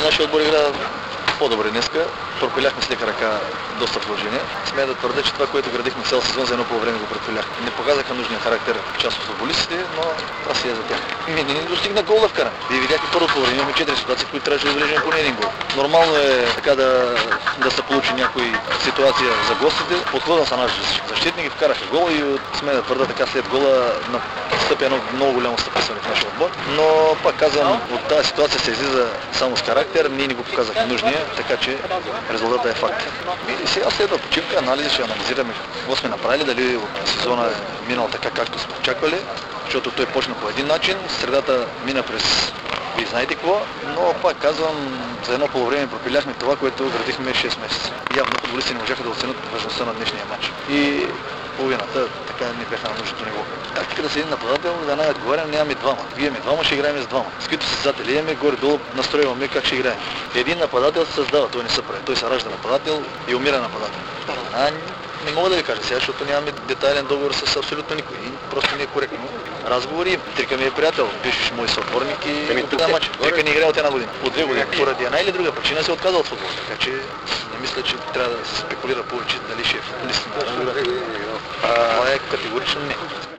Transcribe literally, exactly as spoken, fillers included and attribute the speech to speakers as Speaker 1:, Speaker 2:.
Speaker 1: нашия отбор игра по-добре днеска. Пропиляхме с лека ръка доста положение. Смея да твърдя, че това, което градихме цял сезон, за едно по време го предпиляхме. Не показаха нужния характер част от футболистите, но това си е за тях. Не ни достигна гол да вкараме. Вие видяхте първото време, имаме четири ситуации, в които трябваше да отбележим поне един гол. Нормално е така да, да се получи някоя ситуация за гостите. Подхода са наши защитники, вкараха гол и смея да твърдя, така след гола настъпи едно много голямо стъписване в нашия отбор. Но пак казвам, от тази ситуация се излиза само с характер, ние ни го показахме нужния, така че резултатът е факт. И сега следва почивка, анализи, ще анализираме какво сме направили, дали от сезона е минал така, както сме очаквали, защото той почна по един начин, средата мина през вие знаете какво, но пак казвам, за едно полувреме пропиляхме това, което градихме шест месеца. Явно футболистите не можаха да оценят важността на днешния матч. И половината така не бяха на нужното ниво. Тактика да седим нападател, да най-отговарям, нямаме двама. Вие имаме двама, ще играем с двама. С които създатели имаме, горе-долу настроиваме как ще играем. Един нападател се създава, той не се прави. Той се ражда нападател и умира нападател. А, не мога да ви кажа сега, защото нямаме детайлен договор с абсолютно никой. И просто не е коректно. Разговори, Трика ми е приятел, бившиш мой съотборник и го питам матч. Трика не играе от една година. От две години. Поради една или друга причина се отказа от футбол. Така че не мисля, че трябва да се спекулира повече дали ще е футболист. Това е категорично не.